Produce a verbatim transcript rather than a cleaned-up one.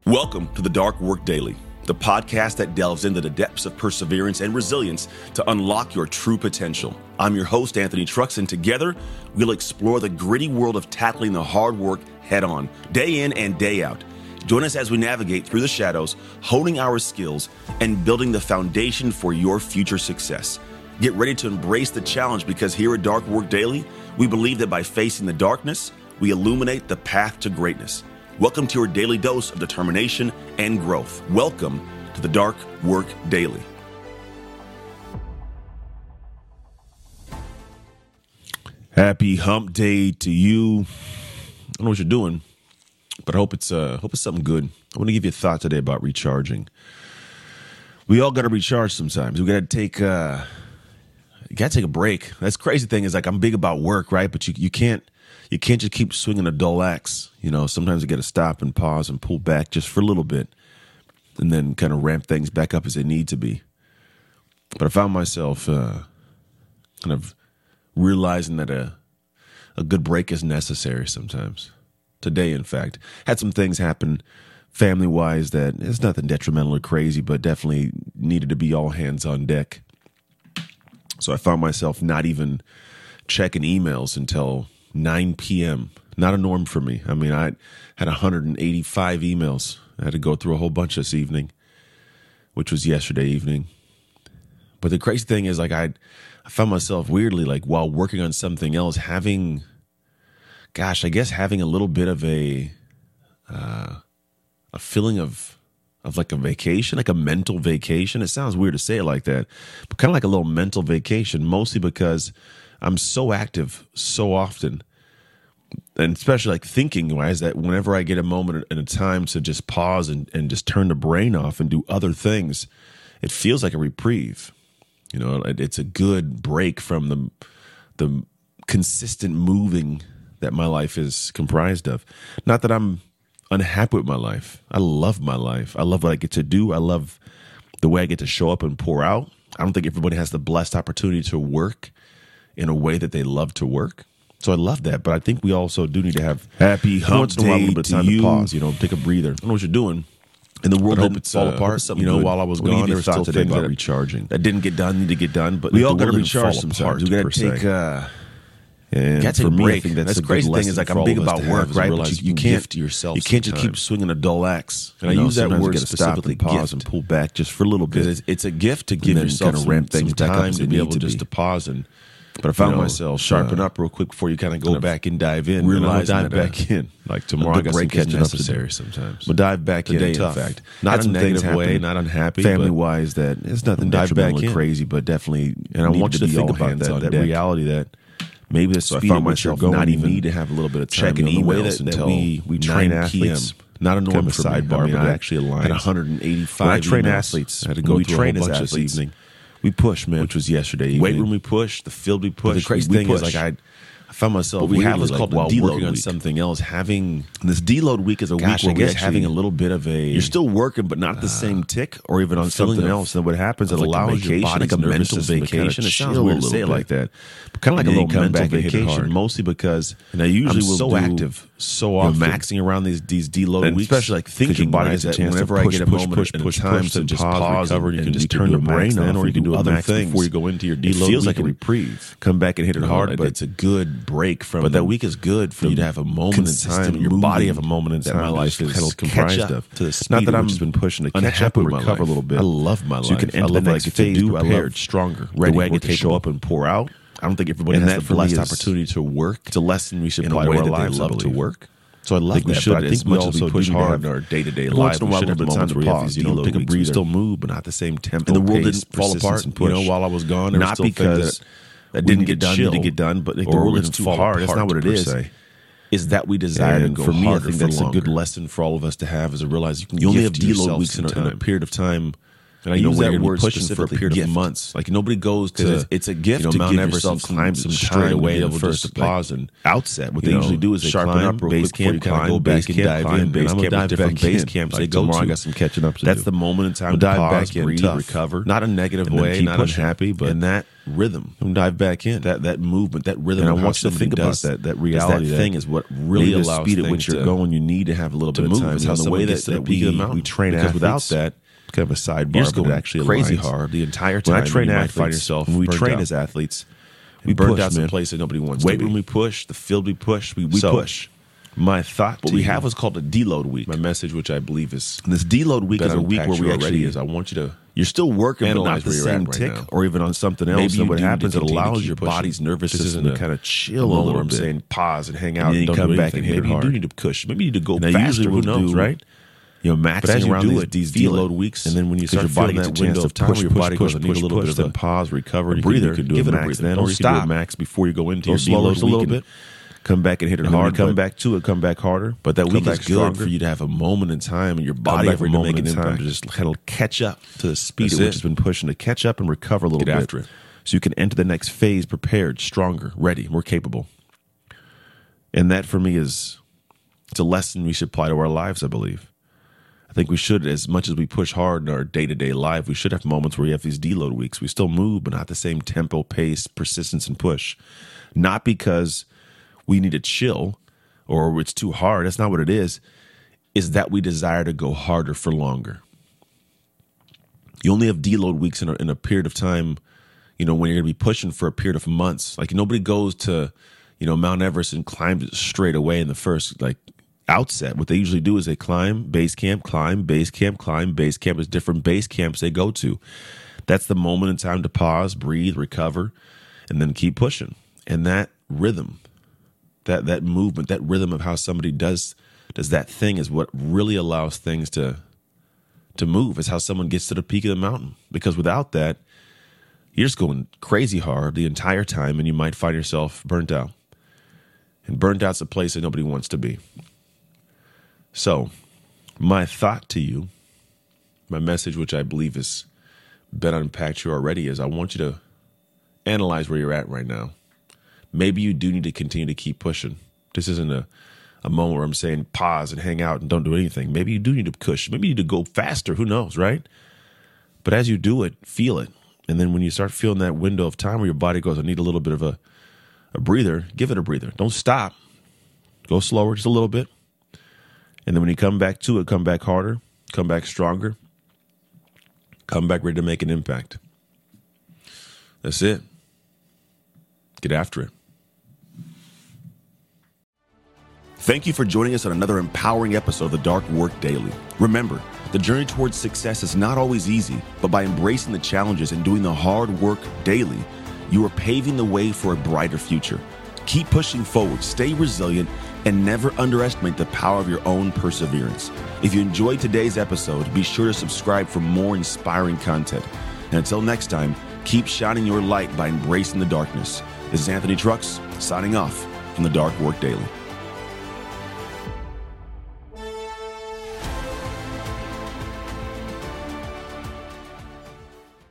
Welcome to the Dark Work Daily, the podcast that delves into the depths of perseverance and resilience to unlock your true potential. I'm your host, Anthony Trucks, and together we'll explore the gritty world of tackling the hard work head on, day in and day out. Join us as we navigate through the shadows, honing our skills, and building the foundation for your future success. Get ready to embrace the challenge because here at Dark Work Daily, we believe that by facing the darkness, we illuminate the path to greatness. Welcome to your daily dose of determination and growth. Welcome to the Dark Work Daily. Happy hump day to you. I don't know what you're doing, but I hope it's uh, hope it's something good. I want to give you a thought today about recharging. We all got to recharge sometimes. We got to take uh, you got to take a break. That's the crazy thing is like I'm big about work, right? But you you can't. You can't just keep swinging a dull axe. You know, sometimes you got to stop and pause and pull back just for a little bit and then kind of ramp things back up as they need to be. But I found myself uh, kind of realizing that a, a good break is necessary sometimes. Today, in fact, had some things happen family-wise that it's nothing detrimental or crazy, but definitely needed to be all hands on deck. So I found myself not even checking emails until nine p.m. Not a norm for me. I mean, I had one hundred eighty-five emails I had to go through a whole bunch this evening, which was yesterday evening. But the crazy thing is, like, I, I found myself weirdly, like, while working on something else, having, gosh, I guess having a little bit of a, uh, a feeling of, of like a vacation, like a mental vacation. It sounds weird to say it like that, but kind of like a little mental vacation, mostly because I'm so active so often, and especially like thinking wise, that whenever I get a moment and a time to just pause and, and just turn the brain off and do other things, it feels like a reprieve. You know, it's a good break from the the consistent moving that my life is comprised of. Not that I'm unhappy with my life. I love my life. I love what I get to do. I love the way I get to show up and pour out. I don't think everybody has the blessed opportunity to work in a way that they love to work. So I love that. But I think we also do need to have happy hump once in a while, a little bit of time to, to pause, you know, take a breather. I don't know what you're doing. And the world didn't fall uh, apart. You know, good. While I was gone, there were still things about that, recharging that didn't get done, need to get done. But we all got to recharge sometimes. We got to take uh, and got to take a break. That's, that's the crazy thing is like I'm big about work, right? But you, you can't yourself. You can't just keep swinging a dull axe. And I use that word specifically, pause and pull back just for a little bit. It's, it's a gift to give yourself kind of ramp things back up to be able just to pause and. But I found you know, myself sharpen uh, up real quick before you kind of go kind back and dive in. Realize dive back in. Like tomorrow, I got some catching up to do. Sometimes, but dive back today. In, in fact, not in a negative way, not unhappy, family wise. That it's nothing detrimental or crazy, but definitely. And I want you to think about that. That reality that maybe the speed at which you're going, not even need to have a little bit of time checking emails until we we train athletes. Not a normal sidebar, but actually aligns. At one hundred eighty-five, I train athletes. I had to go through a whole bunch this evening. We pushed, man. Which was yesterday evening. Weight room we pushed, the field we pushed. But the crazy thing is, like, I, I found myself. But we have what's like, called while working on something else. Having this deload week is a gosh, week where I guess actually, having a little bit of a. You're still working, but not at the uh, same tick, or even on something else. And what happens? It allows your body like a mental vacation. It sounds weird to say it like that, but kind of like a little mental vacation. Mostly because, and I usually will so active. So often, maxing around these these deload and weeks, especially like thinking body gets a chance whenever to push, I get a push, moment push, push, push, time push, to just pause, recover, you can just turn your brain on, or you can do other things before you go into your deload. It feels like a reprieve. Come back and hit it hard, but it's a good break from. But that week is good for you to have a moment in time. Your body have a moment in time. That my life is kind of comprised of. To the speed not that I've just been pushing to catch up and recover a little bit. I love my life. So you can enter the next phase prepared, stronger, ready. The way I get to show up and pour out. I don't think everybody has the blessed opportunity to work. It's a lesson we should apply to our lives. Love to work. So I love that, we should, but I think we also push hard in our day-to-day life. We should have time to pause, you know, take a breather, still move, but not the same tempo. And the world didn't fall apart, you know, while I was gone. There not because that didn't get done, need to get done, but the world didn't fall apart. That's not what it is. Is that we desire to go harder for longer. For me, I think that's a good lesson for all of us to have, is to realize you can. You only have deload weeks in a period of time. And I you know, use when that you're gonna be word pushing for a period gift. of months. Like nobody goes to It's, it's a gift you know, to Mount give Everest yourself and some, climb some straight time away to be and able first to to like, pause and outset. What you they know, usually do is they sharpen climb up real base quick before camp, you kind kinda of go go back back and and dive climb in. base And I'm gonna camp with dive different back base in. camps Like they go tomorrow, to. I got some catching up to That's do. the moment in time We'll to dive pause, back in, breathe, tough. recover. Not a negative and then way, keep not pushing. unhappy, but in that rhythm. I'm dive back in. That that movement, that rhythm. And I of how want you to think somebody about does- that. That does reality. That thing that is what really maybe the allows speed at things which you're to- going. You need to have a little to bit move. of time. It's You how know, the someone way gets that, to that the peak of the we, mountain. we train Because athletes, without that, kind of a sidebar, you're just but it going actually crazy aligns. hard the entire time. When I train and you might athletes, find yourself when we burnt train out. as athletes, we we burned push, out some man. places nobody wants Weight to room be. we push, the field we push, we, we So, push. My thought, What to we you, have what's called a deload week. my message, which I believe is And this deload week that is a week unpacks where we you actually already is. I want you to you're still working, but analyze not the where you're same at right tick, now. or even on something else. Maybe you and what do need happens, to it continue to allows keep your pushing. body's nervous This system isn't to a- kind of chill a know little what I'm bit. saying? Pause and hang out. And then and you don't come do back anything. and hit Maybe hard. you do need to push. Maybe you need to go Now, faster. usually Who we'll knows, do, right? You know, But as maxing you around do these, it, these feel deload it. weeks, And then when you 'cause start your body feeling gets that a window chance of to time push, where your push, body push, goes, I need push, a little push, bit of then a pause, recover. a You breather. Can, you can do Give a it a max, breather. then Or don't you can do stop. a max before you go into Go your slower deload just a little week and bit. come back and hit it And then when hard. you come but back to it, come back harder. But that come week back is good stronger. for you to have a moment in time and your Come body back have a ready to moment make in an time impact. to just kind of catch up to the speed That's at which it. has been pushing, to catch up and recover a little Get bit. after it. So you can enter the next phase prepared, stronger, ready, more capable. And that for me is it's a lesson we should apply to our lives, I believe. I think we should, as much as we push hard in our day-to-day life, we should have moments where we have these deload weeks. We still move, but not the same tempo, pace, persistence, and push. Not because we need to chill or it's too hard. That's not what it is. Is that we desire to go harder for longer. You only have deload weeks in a, in a period of time, you know, when you're going to be pushing for a period of months. Like nobody goes to, you know, Mount Everest and climbs it straight away in the first, like, outset. What they usually do is they climb base camp, climb base camp, climb base camp. There's different base camps they go to. That's the moment in time to pause, breathe, recover, and then keep pushing. And that rhythm, that that movement, that rhythm of how somebody does does that thing is what really allows things to to move. It's how someone gets to the peak of the mountain. Because without that, you're just going crazy hard the entire time, and you might find yourself burnt out. And burnt out's a place that nobody wants to be. So, my thought to you, my message, which I believe has been unpacked you already, is I want you to analyze where you're at right now. Maybe you do need to continue to keep pushing. This isn't a, a moment where I'm saying pause and hang out and don't do anything. Maybe you do need to push. Maybe you need to go faster. Who knows, right? But as you do it, feel it. And then when you start feeling that window of time where your body goes, I need a little bit of a, a breather, give it a breather. Don't stop. Go slower just a little bit. And then when you come back to it, come back harder, come back stronger, come back ready to make an impact. That's it. Get after it. Thank you for joining us on another empowering episode of The Dark Work Daily. Remember, the journey towards success is not always easy, but by embracing the challenges and doing the hard work daily, you are paving the way for a brighter future. Keep pushing forward, stay resilient, and never underestimate the power of your own perseverance. If you enjoyed today's episode, be sure to subscribe for more inspiring content. And until next time, keep shining your light by embracing the darkness. This is Anthony Trucks, signing off from The Dark Work Daily.